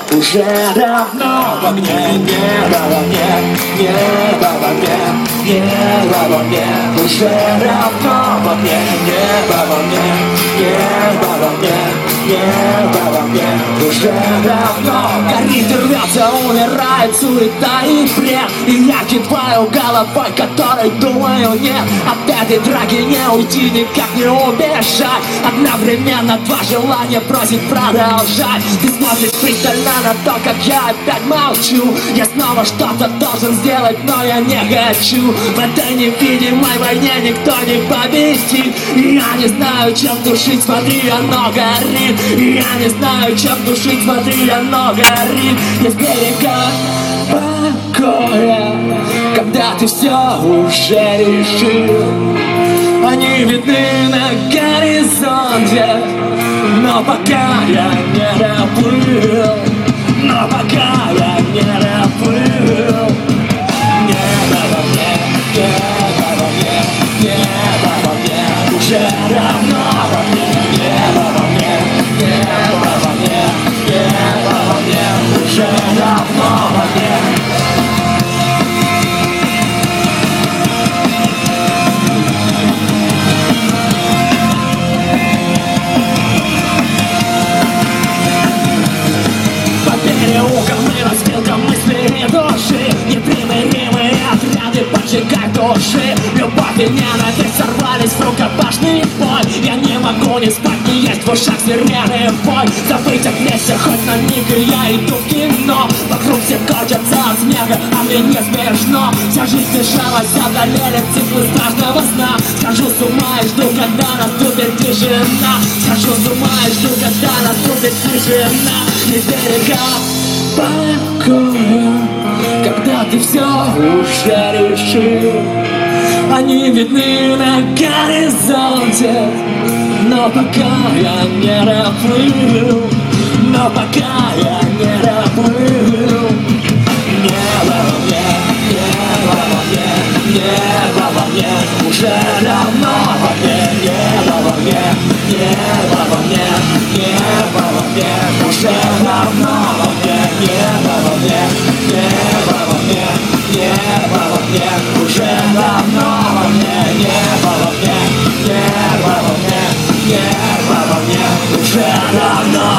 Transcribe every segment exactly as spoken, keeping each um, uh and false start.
уже давно в огне. Небо во мне, небо во мне, небо во мне, уже давно в огне. Небо во мне, небо во мне, небо во мне, уже давно горит и рвется, умирает суета и бред. И я кидаю головой, которой думаю нет. От этой драки не уйти, никак не убежать. Одновременно два желания просит продолжать. Ты смотришь пристально на то, как я опять молчу. Я снова что-то должен сделать, но я не хочу. В этой невидимой войне никто не победит. И я не знаю, чем душить, смотри, оно горит. И я не знаю, чем душить, смотри, оно горит. Есть берега покоя, когда ты все уже решил. Они видны на горизонте, но пока я не доплыл, но пока я не доплыл. Небо во мне, небо во мне, небо во мне, уже давно во мне. Небо во мне, небо во мне, небо во мне, уже давно во мне. Непримиримые отряды поджигают души. Любовь и ненависть сорвались в рукопашный бой. Я не могу не спать, не есть в ушах сирены бой. Забыть от вместе хоть на миг, и я иду в кино. Вокруг все корчатся от смеха, а мне не смешно. Вся жизнь смешалась, одолели циклы страшного сна. Схожу с ума и жду, когда наступит тишина. Схожу с ума и жду, когда наступит тишина. Из берега покоя, когда ты все уже решил. Они видны на горизонте, но пока я не доплыл, но пока я не доплыл. Небо во мне, небо во мне, небо во мне, уже давно во мне. Небо во мне, небо во мне, небо во мне, уже давно во мне. Небо во мне, небо во мне, небо во мне, уже давно во мне. Небо во мне, небо во мне, небо во мне, уже давно.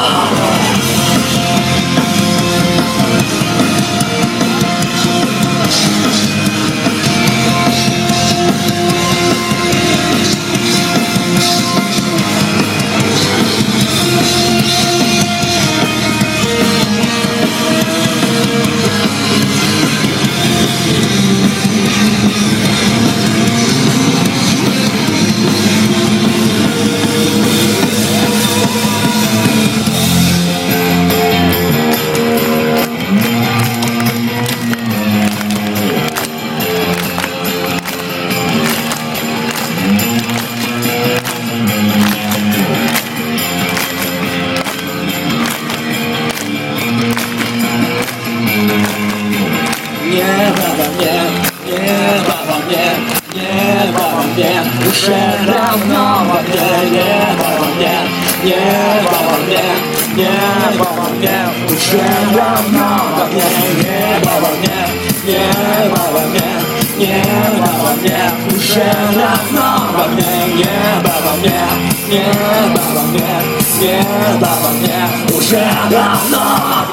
Уже давно во мне, небо во мне, небо во мне, небо во мне, уже давно во мне. Небо во мне, небо во мне, небо во мне, уже давно во мне. Небо во мне, небо во мне, небо во мне, уже давно.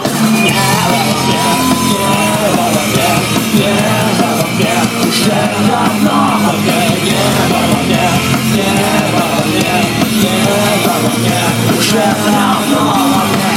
Небо во мне, небо во мне, небо во мне, уже давно во мне. Небо во мне, небо во мне, небо во мне, уже давно во мне.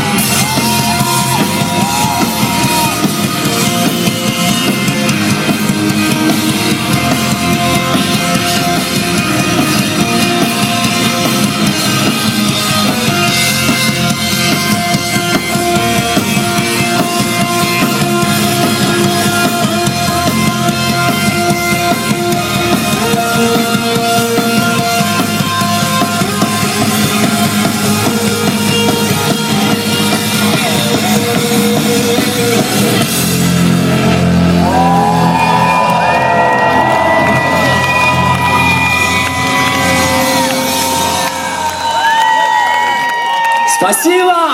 Спасибо!